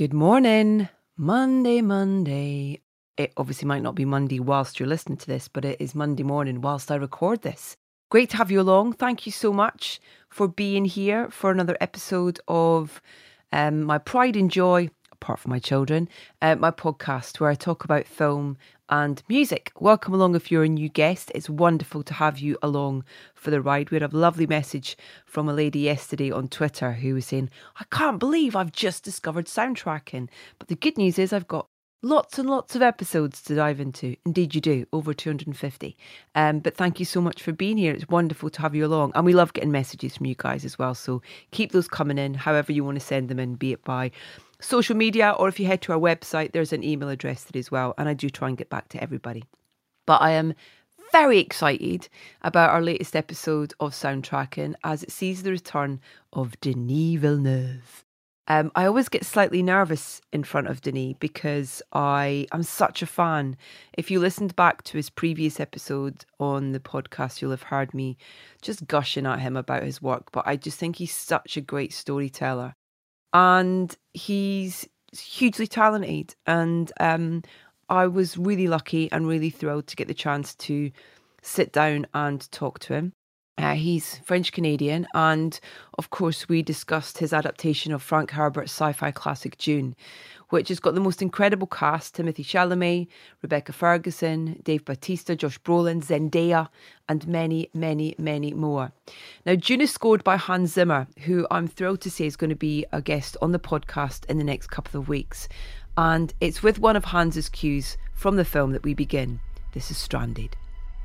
Good morning. Monday. It obviously might not be Monday whilst you're listening to this, but it is Monday morning whilst I record this. Great to have you along. Thank you so much for being here for another episode of my pride and joy, apart from my children, my podcast where I talk about film and music. Welcome along if you're a new guest. It's wonderful to have you along for the ride. We had a lovely message from a lady yesterday on Twitter who was saying, I can't believe I've just discovered soundtracking. But the good news is I've got lots and lots of episodes to dive into. Indeed you do, over 250. But thank you so much for being here. It's wonderful to have you along. And we love getting messages from you guys as well. So keep those coming in, however you want to send them in, be it by social media, or if you head to our website, there's an email address there as well. And I do try and get back to everybody. But I am very excited about our latest episode of Soundtracking as it sees the return of Denis Villeneuve. I always get slightly nervous in front of Denis because I am such a fan. If you listened back to his previous episode on the podcast, you'll have heard me just gushing at him about his work. But I just think he's such a great storyteller. And he's hugely talented. And I was really lucky and really thrilled to get the chance to sit down and talk to him. He's French-Canadian, and of course we discussed his adaptation of Frank Herbert's sci-fi classic Dune, which has got the most incredible cast: Timothée Chalamet, Rebecca Ferguson, Dave Bautista, Josh Brolin, Zendaya, and many, many, many more. Now, Dune is scored by Hans Zimmer, who I'm thrilled to say is going to be a guest on the podcast in the next couple of weeks. And it's with one of Hans's cues from the film that we begin. This is Stranded.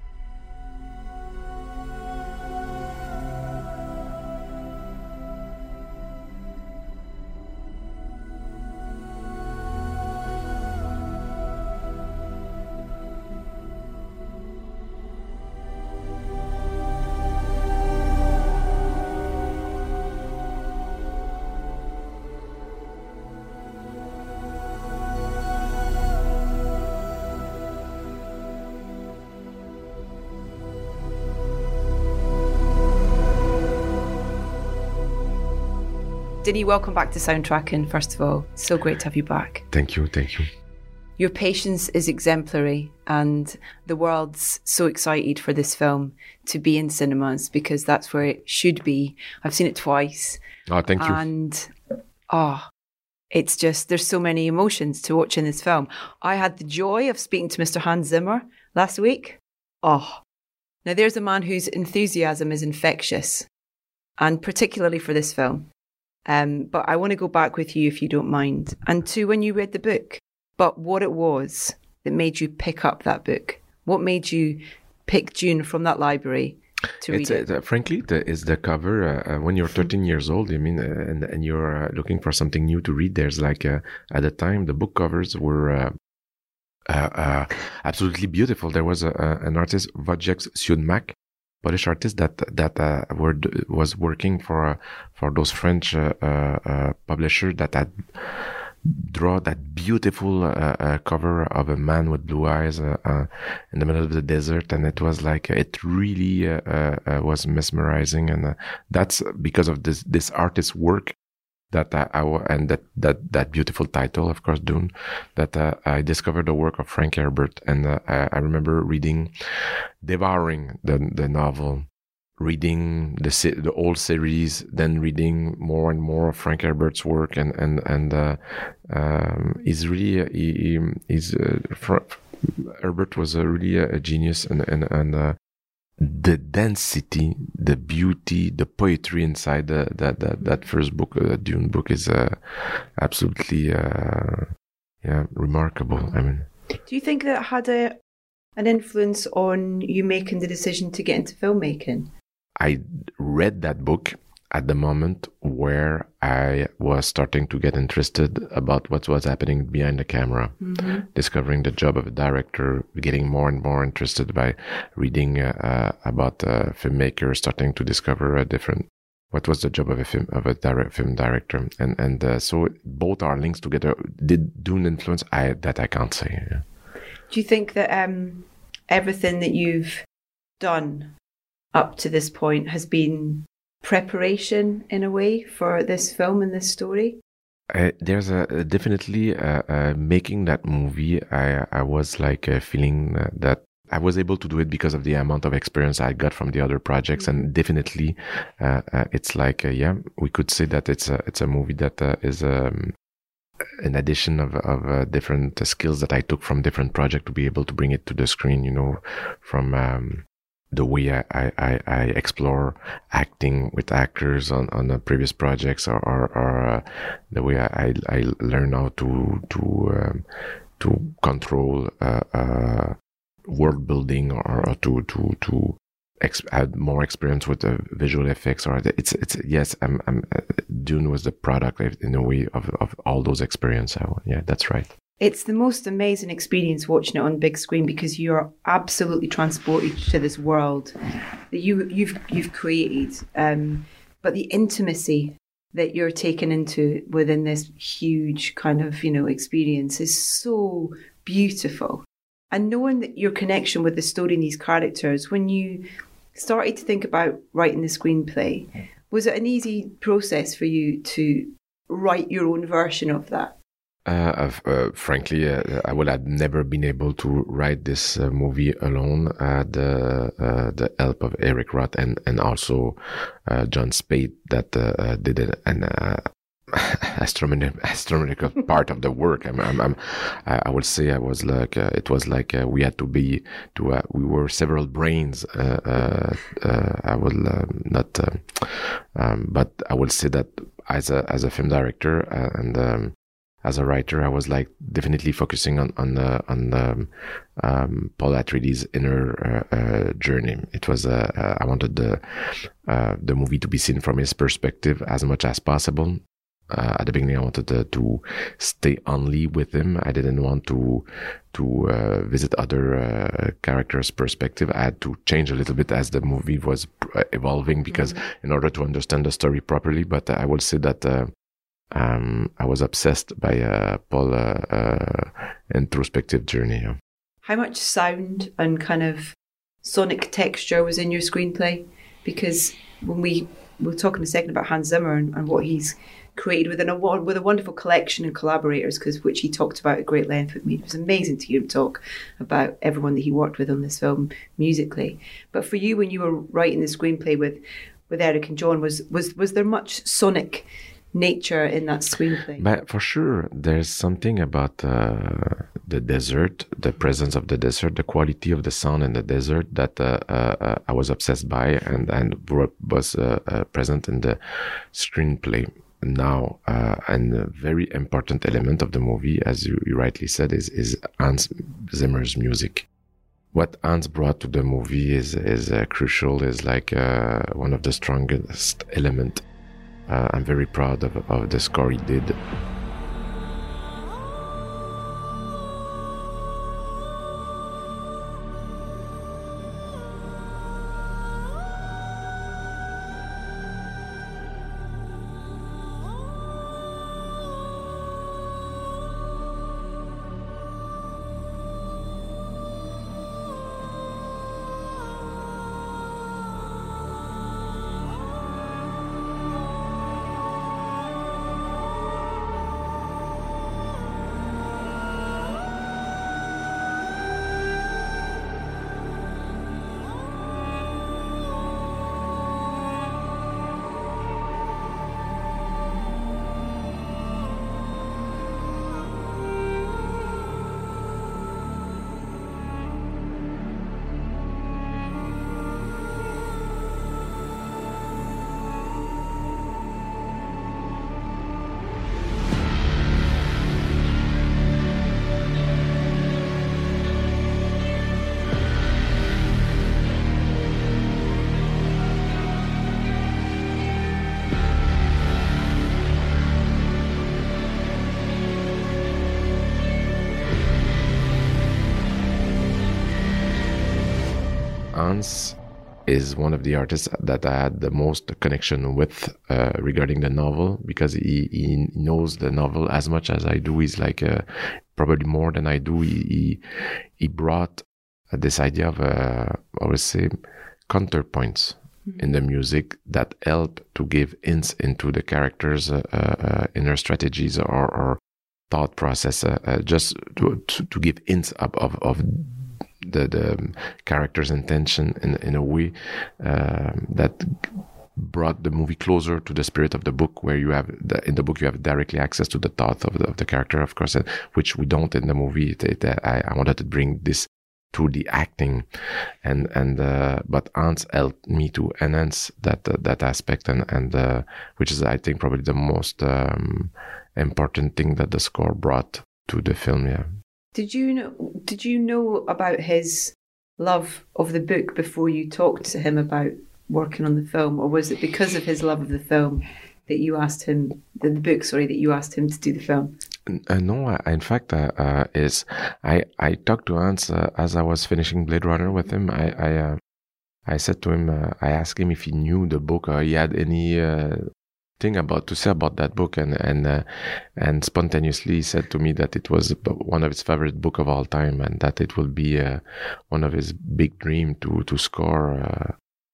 Denis, welcome back to Soundtracking, first of all. So great to have you back. Thank you. Your patience is exemplary, and the world's so excited for this film to be in cinemas because that's where it should be. I've seen it twice. Oh, thank you. And, it's just, there's so many emotions to watch in this film. I had the joy of speaking to Mr. Hans Zimmer last week. Now there's a man whose enthusiasm is infectious, and particularly for this film. But I want to go back with you, if you don't mind, and to when you read the book, but what it was that made you pick up that book. What made you pick Dune from that library to read it? Frankly, it's the cover. When you're 13 years old, and you're looking for something new to read, there's like, at the time, the book covers were absolutely beautiful. There was an artist, Wojciech Siudmak, Polish artist that was working for those French publishers that had draw that beautiful cover of a man with blue eyes in the middle of the desert, and it was like it really was mesmerizing, and that's because of this artist's work that that beautiful title, of course, Dune, that I discovered the work of Frank Herbert, and I remember devouring the novel, reading the old series, then reading more and more of Frank Herbert's work, and he's really Herbert was really a genius, and the density, the beauty, the poetry inside that first book, the Dune book, is absolutely remarkable. I mean, do you think that had an influence on you making the decision to get into filmmaking? I read that book at the moment where I was starting to get interested about what was happening behind the camera, discovering the job of a director, getting more and more interested by reading about filmmakers, starting to discover what was the job of a film director, and so both are links together. Did Dune influence? That I can't say. Yeah. Do you think that everything that you've done up to this point has been preparation in a way for this film and this story? There's definitely making that movie. I was like feeling that I was able to do it because of the amount of experience I got from the other projects, and definitely it's like yeah, we could say that it's a movie that is an addition of different skills that I took from different projects to be able to bring it to the screen. You know, from the way I explore acting with actors on the previous projects, or the way I learn how to control world building, or to add more experience with the visual effects, or it's yes, I'm Dune was the product in a way of all those experiences. Yeah, that's right. It's the most amazing experience watching it on big screen, because you are absolutely transported to this world that you've created. But the intimacy that you're taken into within this huge kind of, experience is so beautiful. And knowing that your connection with the story and these characters, when you started to think about writing the screenplay, was it an easy process for you to write your own version of that? Frankly, I would have never been able to write this movie alone. The help of Eric Roth and also John Spade that did an astronomical part of the work. I would say I was like it was like we had to be we were several brains. I will not, but I will say that as a film director and as a writer, I was like definitely focusing on Paul Atreides' inner journey. It was I wanted the movie to be seen from his perspective as much as possible. At the beginning, I wanted to stay only with him. I didn't want to visit other characters' perspective. I had to change a little bit as the movie was evolving, because in order to understand the story properly. But I will say that I was obsessed by Paul's introspective journey. Yeah. How much sound and kind of sonic texture was in your screenplay? Because when we'll talk in a second about Hans Zimmer and what he's created with a wonderful collection of collaborators, which he talked about at great length with me. It was amazing to hear him talk about everyone that he worked with on this film musically. But for you, when you were writing the screenplay with Eric and John, was there much sonic nature in that screenplay? But for sure, there's something about the desert, the presence of the desert, the quality of the sound in the desert that I was obsessed by and was present in the screenplay. Now, and a very important element of the movie, as you rightly said, is Hans Zimmer's music. What Hans brought to the movie is crucial, is like one of the strongest element. I'm very proud of the score he did. Hans is one of the artists that I had the most connection with regarding the novel, because he knows the novel as much as I do. He's like probably more than I do. He brought this idea of I would say counterpoints in the music that help to give hints into the characters' inner strategies or thought process, just to give hints of the character's intention in a way that brought the movie closer to the spirit of the book, where you have in the book you have directly access to the thought of the character, of course, which we don't in the movie. I wanted to bring this through the acting, but Hans helped me to enhance that aspect, and which is, I think, probably the most important thing that the score brought to the film. Yeah. Did you know about his love of the book before you talked to him about working on the film, or was it because of his love of the film that you asked him that you asked him to do the film? No, in fact, I talked to Hans as I was finishing Blade Runner with him. I said to him, I asked him if he knew the book or he had any thing to say about that book, and spontaneously he said to me that it was one of his favorite book of all time, and that it will be one of his big dream to score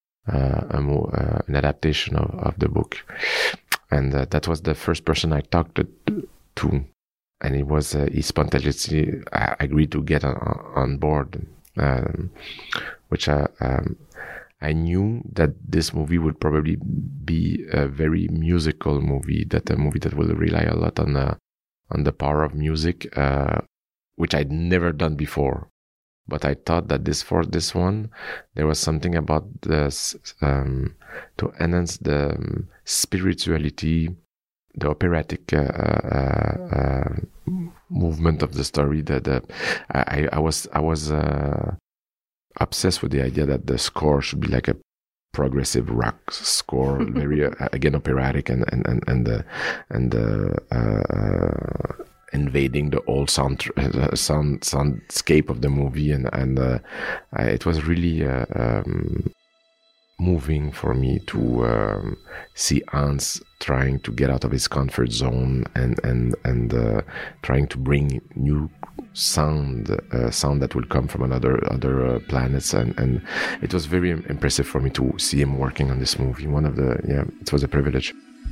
an adaptation of the book. And that was the first person I talked to, and he spontaneously agreed to get on board, which I knew that this movie would probably be a very musical movie, a movie that will rely a lot on the power of music, which I'd never done before. But I thought that for this one, there was something about this to enhance the spirituality, the operatic movement of the story. That I was obsessed with the idea that the score should be like a progressive rock score, very again operatic, and invading the old soundscape of the movie, and it was really moving for me to see Hans trying to get out of his comfort zone and trying to bring new sound that will come from other planets, and it was very impressive for me to see him working on this movie. It was a privilege.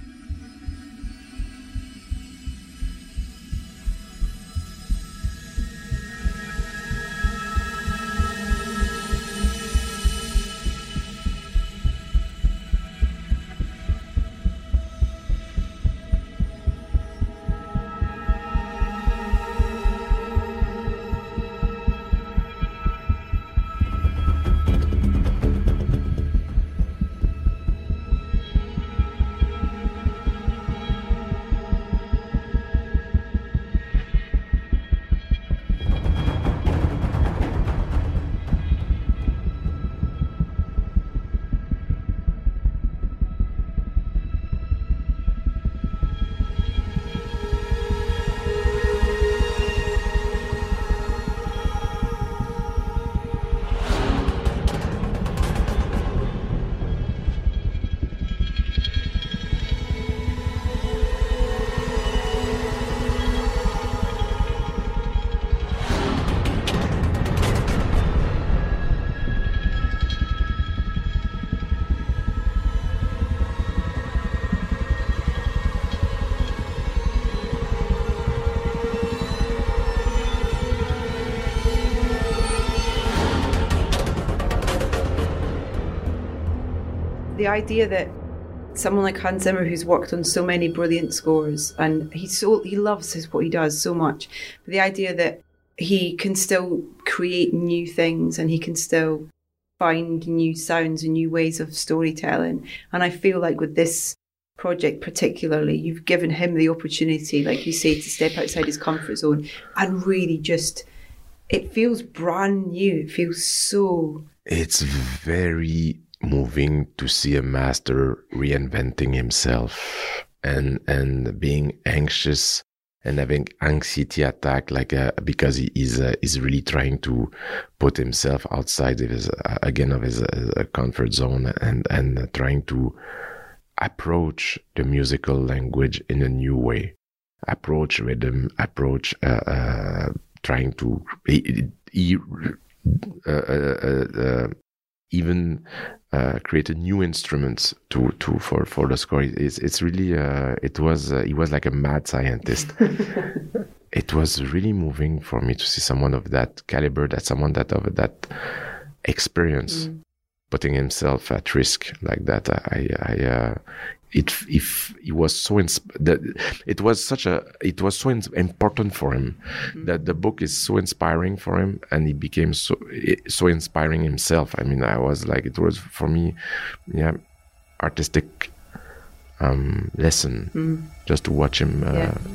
The idea that someone like Hans Zimmer, who's worked on so many brilliant scores, and he loves what he does so much, but the idea that he can still create new things and he can still find new sounds and new ways of storytelling. And I feel like with this project particularly, you've given him the opportunity, like you say, to step outside his comfort zone and really just, it feels brand new. It feels so... It's very moving to see a master reinventing himself and being anxious and having anxiety attack, because he is really trying to put himself outside of his comfort zone and trying to approach the musical language in a new way, approach rhythm, approach trying to even created new instruments for the score. It's really he was like a mad scientist. It was really moving for me to see someone of that caliber, someone that of that experience, putting himself at risk like that. It was so important for him that the book is so inspiring for him, and he became so inspiring himself. I mean, I was like, it was for me, artistic lesson just to watch him.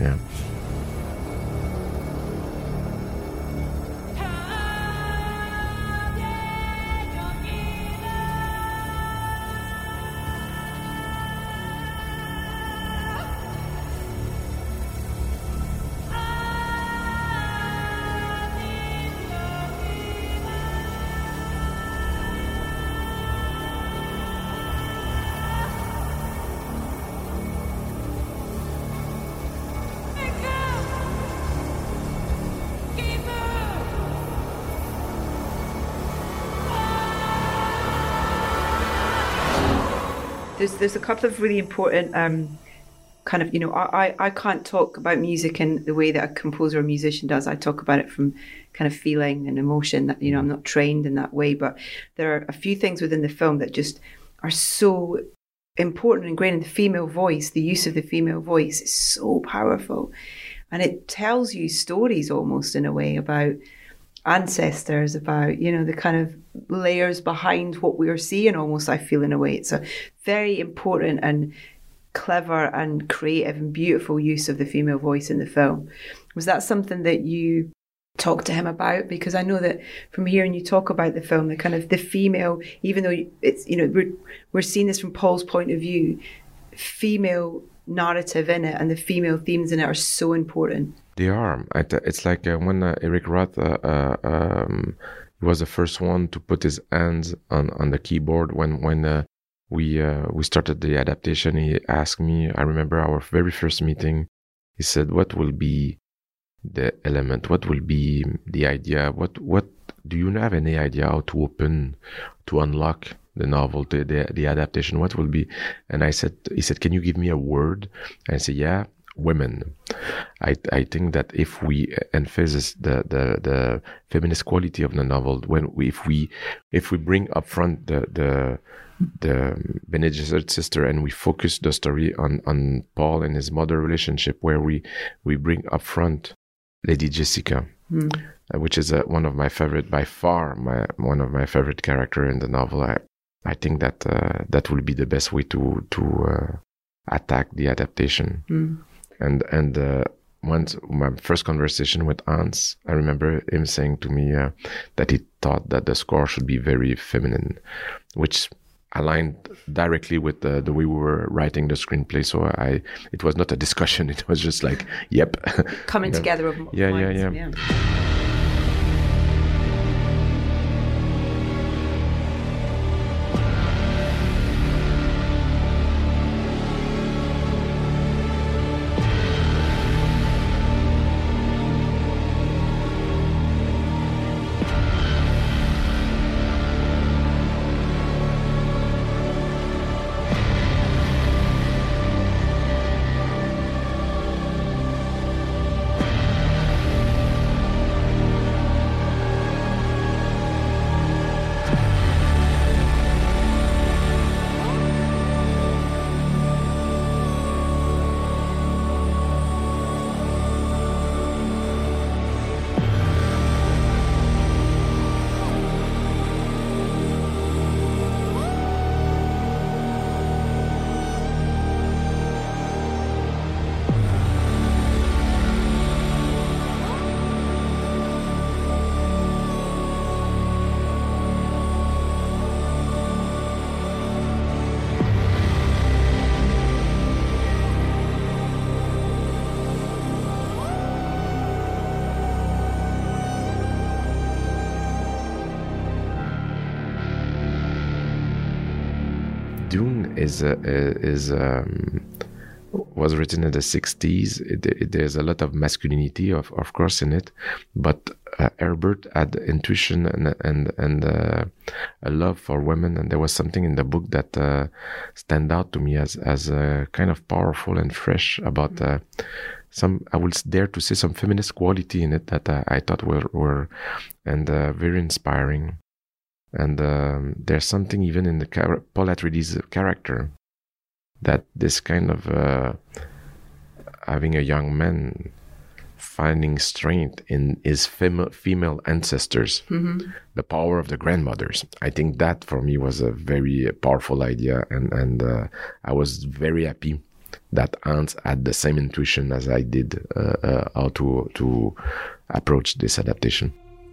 There's a couple of really important kind of, I can't talk about music in the way that a composer or musician does. I talk about it from kind of feeling and emotion that, I'm not trained in that way, but there are a few things within the film that just are so important and ingrained in the female voice. The use of the female voice is so powerful, and it tells you stories almost in a way about ancestors, about the kind of layers behind what we are seeing almost, I feel, in a way. It's a very important and clever and creative and beautiful use of the female voice in the film. Was that something that you talked to him about? Because I know that from hearing you talk about the film, the kind of the female, even though it's we're seeing this from Paul's point of view, female narrative in it and the female themes in it are so important. They are. It's like when Eric Roth was the first one to put his hands on the keyboard. When we started the adaptation, he asked me, I remember our very first meeting, he said, what will be the element? What will be the idea? What do you have any idea how to unlock the novel, the adaptation? What will be? And he said, can you give me a word? And I said, yeah. Women. I think that if we emphasize the feminist quality of the novel, if we bring up front the Bene Gesserit sister, and we focus the story on Paul and his mother relationship, where we bring up front Lady Jessica, which is one of my favorite, by far one of my favorite character in the novel. I think that that will be the best way to attack the adaptation. And once my first conversation with Hans, I remember him saying to me that he thought that the score should be very feminine, which aligned directly with the way we were writing the screenplay. So it was not a discussion; it was just like, yep, coming together of minds. Yeah. Dune was written in the 60s. There's a lot of masculinity, of course, in it, but Herbert had intuition and a love for women, and there was something in the book that stand out to me as kind of powerful and fresh about some, I will dare to say, some feminist quality in it that I thought were and very inspiring. And there's something even in the Paul Atreides' character, that this kind of having a young man finding strength in his female ancestors, the power of the grandmothers. I think that for me was a very powerful idea, and I was very happy that Hans had the same intuition as I did how to approach this adaptation.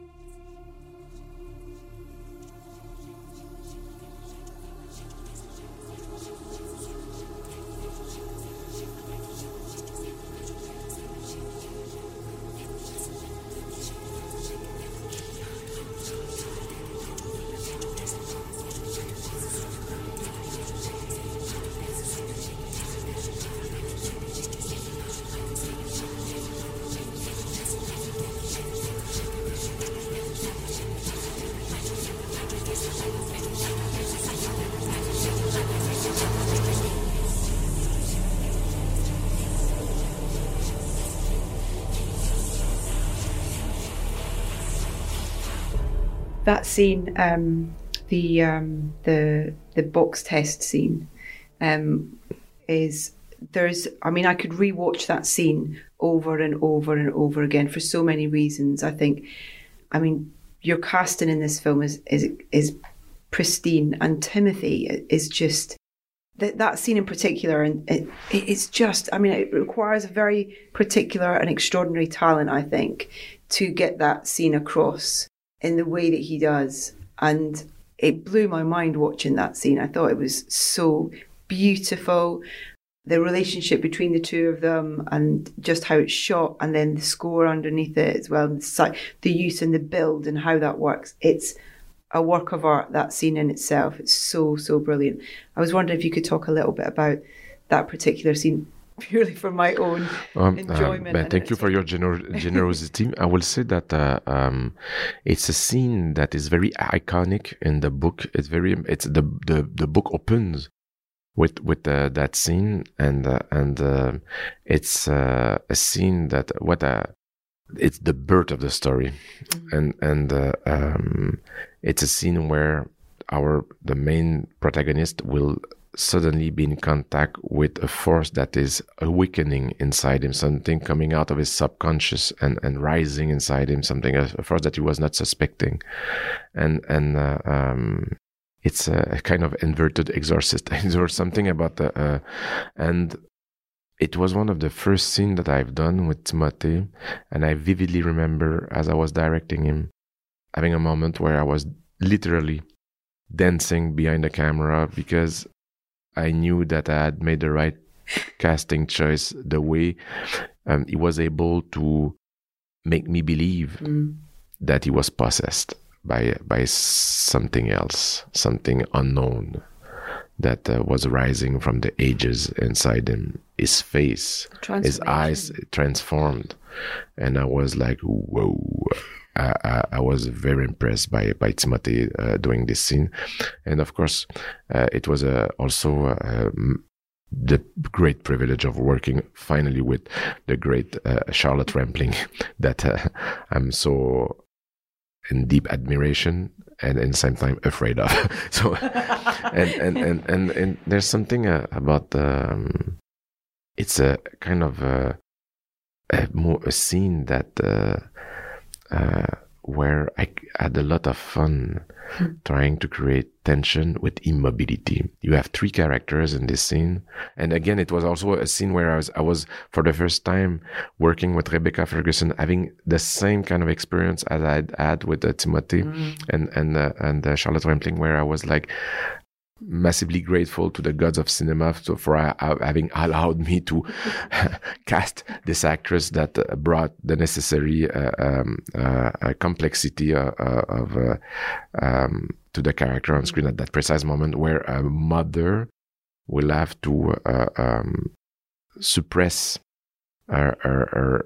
That scene, the box test scene, is there's. I mean, I could rewatch that scene over and over and over again for so many reasons. I think, I mean, your casting in this film is pristine, and Timothy is just that scene in particular, and it's just. I mean, it requires a very particular and extraordinary talent, I think, to get that scene across in the way that he does. And it blew my mind watching that scene. I thought it was so beautiful, the relationship between the two of them, and just how it's shot, and then the score underneath it as well, the use and the build and how that works. It's a work of art, that scene in itself. It's so brilliant. I was wondering if you could talk a little bit about that particular scene, purely for my own enjoyment. Thank you for your generosity. I will say that it's a scene that is very iconic in the book. It's the book opens with that scene, and it's a scene that it's the birth of the story, and it's a scene where the main protagonist will suddenly be in contact with a force that is awakening inside him, something coming out of his subconscious and rising inside him, a force that he was not suspecting, and it's a kind of inverted exorcist or something about and it was one of the first scenes that I've done with Timothée, and I vividly remember, as I was directing him, having a moment where I was literally dancing behind the camera, because I knew that I had made the right casting choice, the way he was able to make me believe that he was possessed by something else, something unknown that was rising from the ages inside him. His face, his eyes transformed, and I was like, whoa. I was very impressed by Timothée doing this scene, and of course, it was also the great privilege of working finally with the great Charlotte Rampling, that I'm so in deep admiration and at the same time afraid of. So, and there's something about it's a kind of a scene that. Where I had a lot of fun trying to create tension with immobility. You have three characters in this scene, and again, it was also a scene where I was for the first time working with Rebecca Ferguson, having the same kind of experience as I'd had with Timothée and Charlotte Rampling, where I was like massively grateful to the gods of cinema for having allowed me to cast this actress that brought the necessary complexity of to the character on screen at that precise moment, where a mother will have to suppress her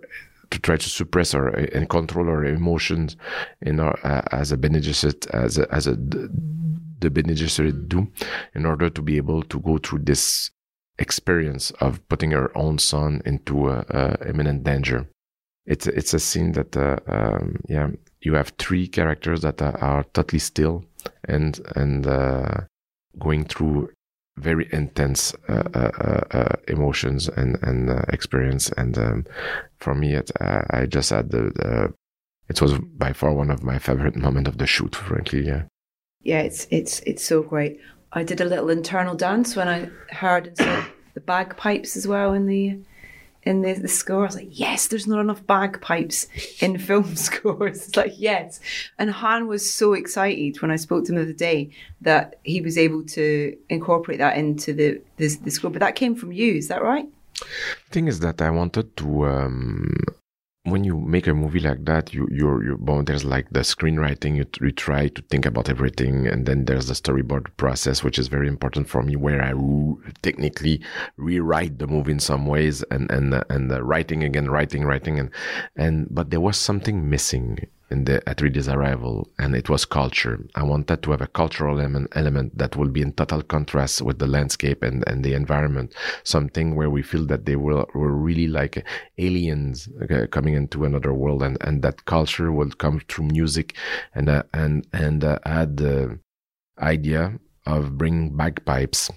to try to suppress or and control our emotions in our as a Bene Gesserit, the Bene Gesserit do, in order to be able to go through this experience of putting our own son into imminent danger. It's a scene that you have three characters that are totally still and going through very intense emotions and experience. And for me, I just had it was by far one of my favorite moments of the shoot, frankly. Yeah, it's so great. I did a little internal dance when I heard and saw the bagpipes as well in the score. I was like, yes, there's not enough bagpipes in film scores. It's like, yes. And Han was so excited when I spoke to him the other day that he was able to incorporate that into the score. But that came from you, is that right? The thing is that I wanted to when you make a movie like that, there's like the screenwriting, you try to think about everything, and then there's the storyboard process, which is very important for me, where I technically rewrite the movie in some ways, and writing again, writing, but there was something missing in the Atreides arrival, and it was culture. I wanted to have a cultural element that will be in total contrast with the landscape and the environment, something where we feel that they were really like aliens coming into another world, and that culture will come through music, and add the idea of bringing bagpipes.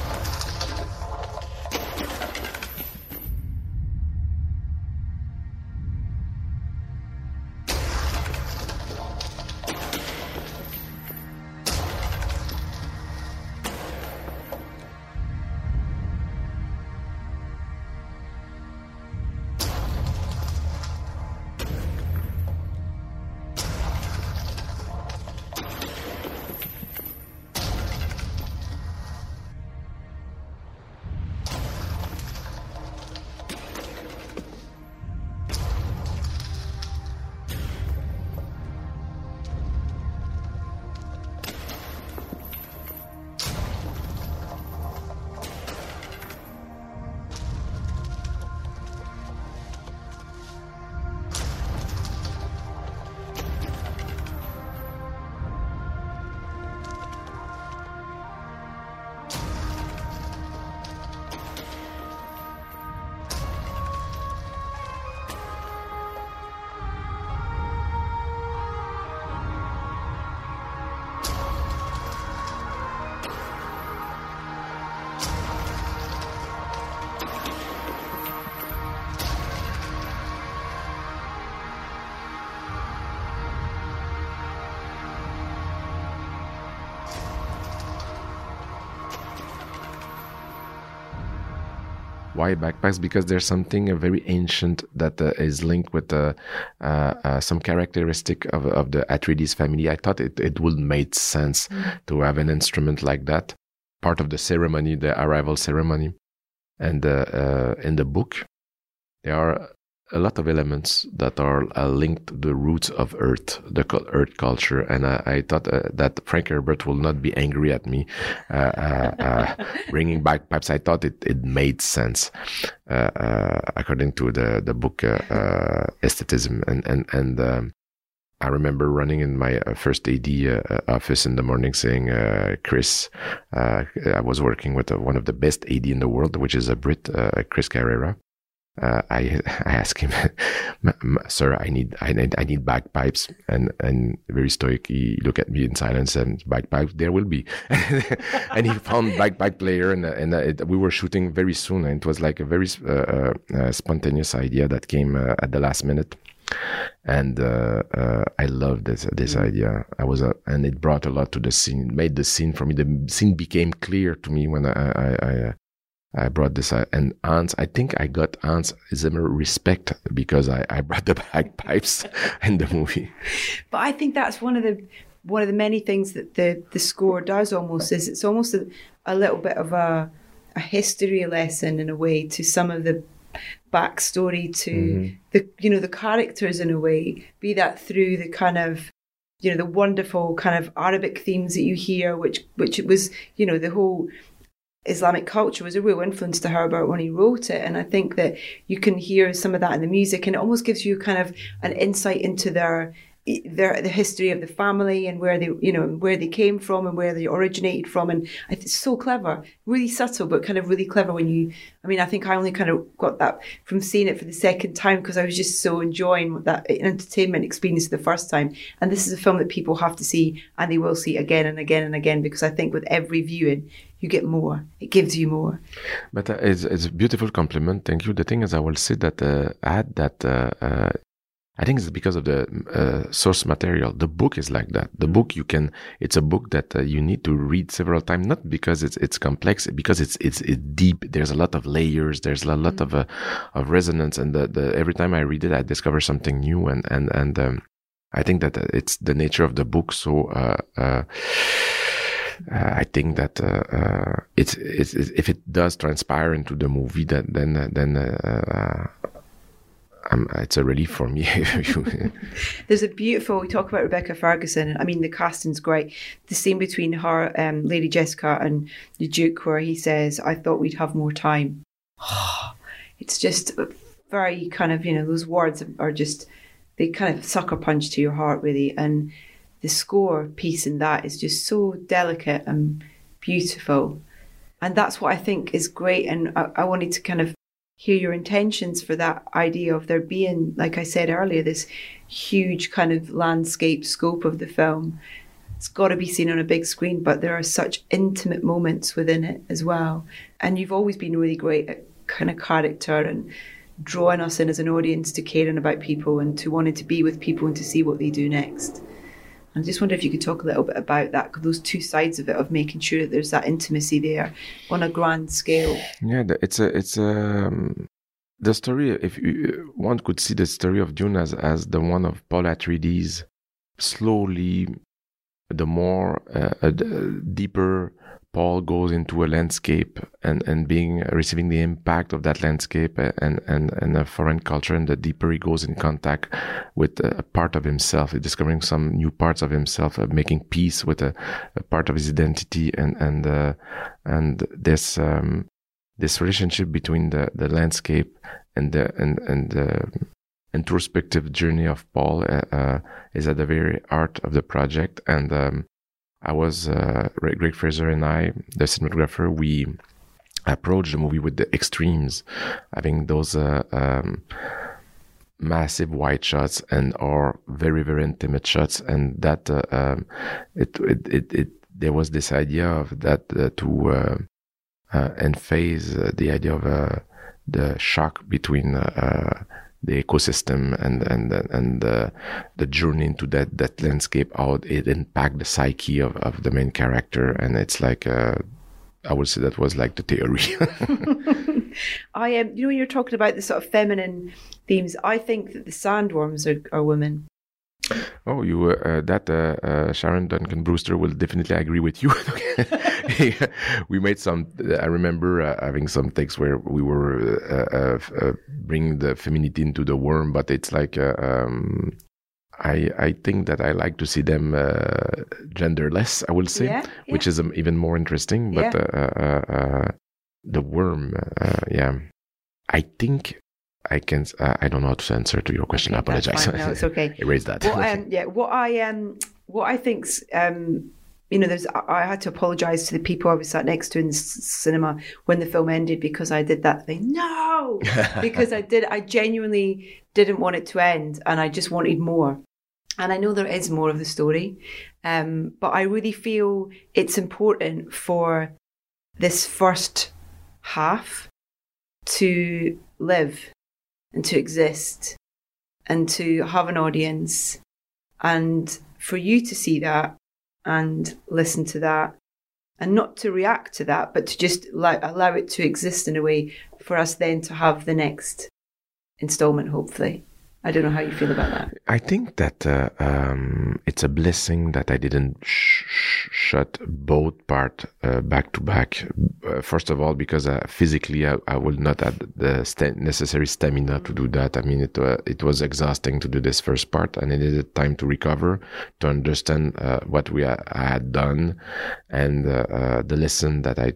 Why bagpipes? Because there's something very ancient that is linked with some characteristic of the Atreides family. I thought it would make sense to have an instrument like that, part of the ceremony, the arrival ceremony. And in the book, there are a lot of elements that are linked to the roots of Earth, the Earth culture. And I thought that Frank Herbert will not be angry at me bringing bagpipes. I thought it made sense according to the book Aestheticism. And I remember running in my first AD office in the morning saying, Chris, I was working with one of the best AD in the world, which is a Brit, Chris Carrera. I asked him, sir, I need bagpipes, and very stoic, he looked at me in silence and bagpipes, there will be. And he found bagpipe player, and we were shooting very soon, and it was like a very spontaneous idea that came at the last minute. And I loved this idea. And it brought a lot to the scene. It made the scene for me. The scene became clear to me when I brought this. And Hans, I think I got Hans Zimmer respect because I brought the bagpipes in the movie. But I think that's one of the many things that the score does. Almost is it's almost a little bit of a history lesson in a way to some of the backstory to the characters in a way, be that through the kind of the wonderful kind of Arabic themes that you hear, which it was the whole Islamic culture was a real influence to Herbert when he wrote it. And I think that you can hear some of that in the music, and it almost gives you kind of an insight into the history of the family and where they came from and where they originated from. And it's so clever, really subtle, but kind of really clever I think I only kind of got that from seeing it for the second time, because I was just so enjoying that entertainment experience the first time. And this is a film that people have to see, and they will see again and again and again, because I think with every viewing, you get more. It gives you more. But it's a beautiful compliment. Thank you. The thing is, I will say that I think it's because of the source material. The book is like that. The book it's a book that you need to read several times, not because it's complex, because it's deep. There's a lot of layers. There's a lot of resonance, and every time I read it, I discover something new. And I think that it's the nature of the book. So I think that it's if it does transpire into the movie, then it's a relief for me. There's we talk about Rebecca Ferguson. I mean, the casting's great. The scene between her, Lady Jessica, and the Duke, where he says, "I thought we'd have more time." It's just very kind of, those words are just, they kind of sucker punch to your heart, really. And the score piece in that is just so delicate and beautiful. And that's what I think is great. And I wanted to kind of hear your intentions for that idea of there being, like I said earlier, this huge kind of landscape scope of the film. It's got to be seen on a big screen, but there are such intimate moments within it as well. And you've always been really great at kind of character and drawing us in as an audience to caring about people and to wanting to be with people and to see what they do next. I just wonder if you could talk a little bit about that, those two sides of it, of making sure that there's that intimacy there on a grand scale. Yeah, it's the story. If one could see the story of Dune as the one of Paul Atreides, slowly, the more deeper Paul goes into a landscape and receiving the impact of that landscape and a foreign culture, and the deeper he goes in contact with a part of himself, discovering some new parts of himself, making peace with a part of his identity, and this relationship between the landscape and the introspective journey of Paul is at the very heart of the project. And I was Greg Fraser and I, the cinematographer, we approached the movie with the extremes, having those massive wide shots or very, very intimate shots, and that there was this idea of that to emphasize the idea of the shock between the ecosystem and the journey into that landscape, how it impact the psyche of the main character. And it's like I would say that was like the theory. I you're talking about the sort of feminine themes. I think that the sandworms are women. Oh, Sharon Duncan Brewster will definitely agree with you. We made some. I remember having some takes where we were bringing the femininity into the worm, but it's like I think that I like to see them genderless, I will say, which is even more interesting. But the worm, I think. I don't know how to answer to your question. Okay, I apologize. No, it's okay. Erase that. What I think's, I had to apologize to the people I was sat next to in the cinema when the film ended, because I did that thing. No, because I genuinely didn't want it to end, and I just wanted more. And I know there is more of the story, but I really feel it's important for this first half to live and to exist and to have an audience, and for you to see that and listen to that and not to react to that, but to just allow it to exist in a way for us then to have the next installment, hopefully. I don't know how you feel about that. I think that it's a blessing that I didn't shut both parts back to back. First of all, because physically I will not have the necessary stamina to do that. I mean, it was exhausting to do this first part, and I needed time to recover, to understand what I had done, and the lesson that I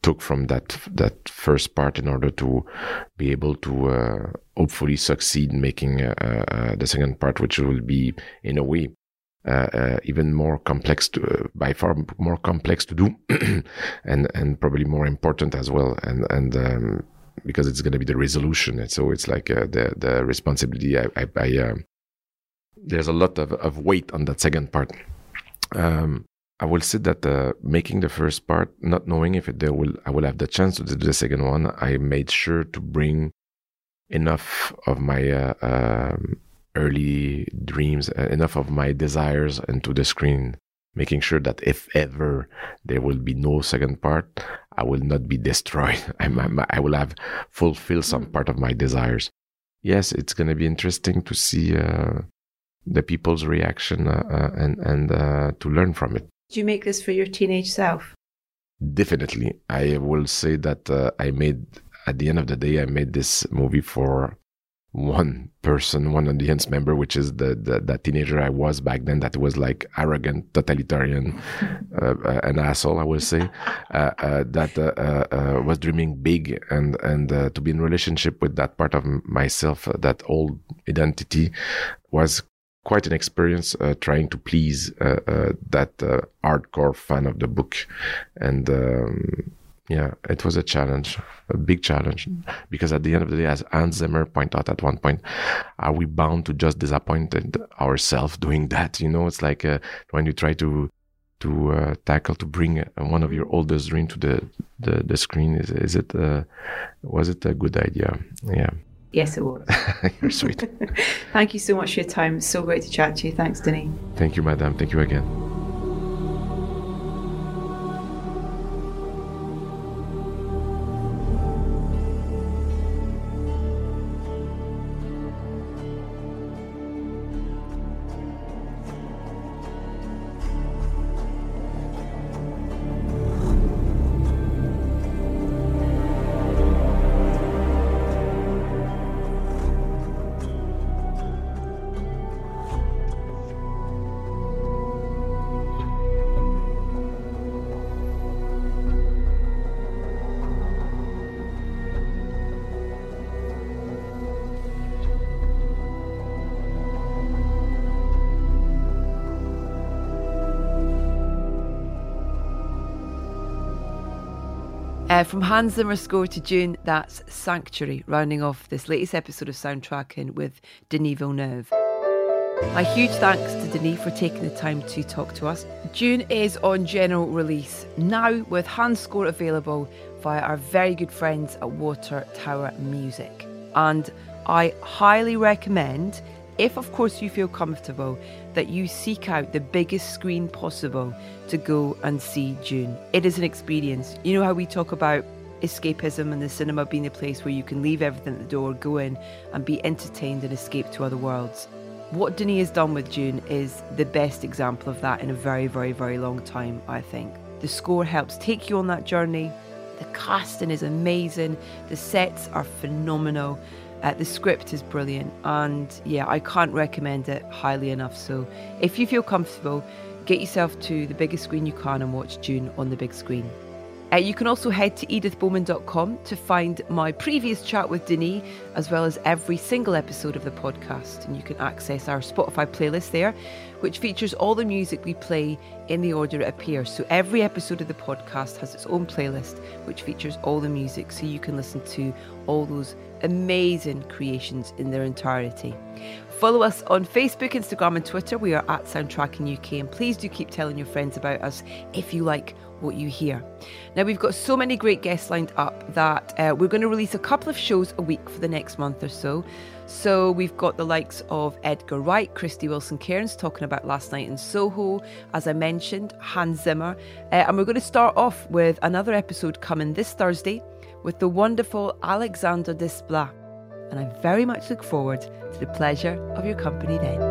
took from that first part in order to be able to hopefully succeed in making the second part, which will be in a way even more complex by far more complex to do and probably more important as well, and because it's going to be the resolution, and so it's like the responsibility. There's a lot of weight on that second part. I will say that making the first part, not knowing if I will have the chance to do the second one, I made sure to bring enough of my early dreams, enough of my desires into the screen, making sure that if ever there will be no second part, I will not be destroyed. I will have fulfilled some part of my desires. Yes, it's going to be interesting to see the people's reaction and to learn from it. Did you make this for your teenage self? Definitely. I will say that at the end of the day, I made this movie for one person, one audience member, which is the teenager I was back then, that was like arrogant, totalitarian, an asshole, I will say, that was dreaming big, and to be in relationship with that part of myself, that old identity, was quite an experience, trying to please that hardcore fan of the book. And yeah, it was a challenge, a big challenge, because at the end of the day, as Hans Zimmer pointed out at one point, are we bound to just disappoint ourselves doing that? You know, it's like when you try to tackle to bring one of your oldest dream to the screen. Was it a good idea? Yeah. Yes, it was. You're sweet. Thank you so much for your time. It's so great to chat to you. Thanks, Denis. Thank you, madame. Thank you again. From Hans Zimmer's score to Dune, that's Sanctuary, rounding off this latest episode of Soundtracking with Denis Villeneuve. My huge thanks to Denis for taking the time to talk to us. Dune is on general release now, with Hans' score available via our very good friends at Water Tower Music. And I highly recommend, if of course you feel comfortable, that you seek out the biggest screen possible to go and see Dune. It is an experience. You know how we talk about escapism and the cinema being the place where you can leave everything at the door, go in and be entertained and escape to other worlds. What Denis has done with Dune is the best example of that in a very, very, very long time, I think. The score helps take you on that journey. The casting is amazing. The sets are phenomenal. The script is brilliant, and yeah, I can't recommend it highly enough. So if you feel comfortable, get yourself to the biggest screen you can and watch Dune on the big screen. You can also head to edithbowman.com to find my previous chat with Denis, as well as every single episode of the podcast. And you can access our Spotify playlist there, which features all the music we play in the order it appears. So every episode of the podcast has its own playlist, which features all the music, so you can listen to all those amazing creations in their entirety. Follow us on Facebook, Instagram and Twitter. We are at Soundtracking UK, and please do keep telling your friends about us if you like what you hear. Now, we've got so many great guests lined up that we're going to release a couple of shows a week for the next month or so. So we've got the likes of Edgar Wright, Christy Wilson-Cairns talking about Last Night in Soho, as I mentioned, Hans Zimmer. And we're going to start off with another episode coming this Thursday with the wonderful Alexander Desplat. And I very much look forward to the pleasure of your company then.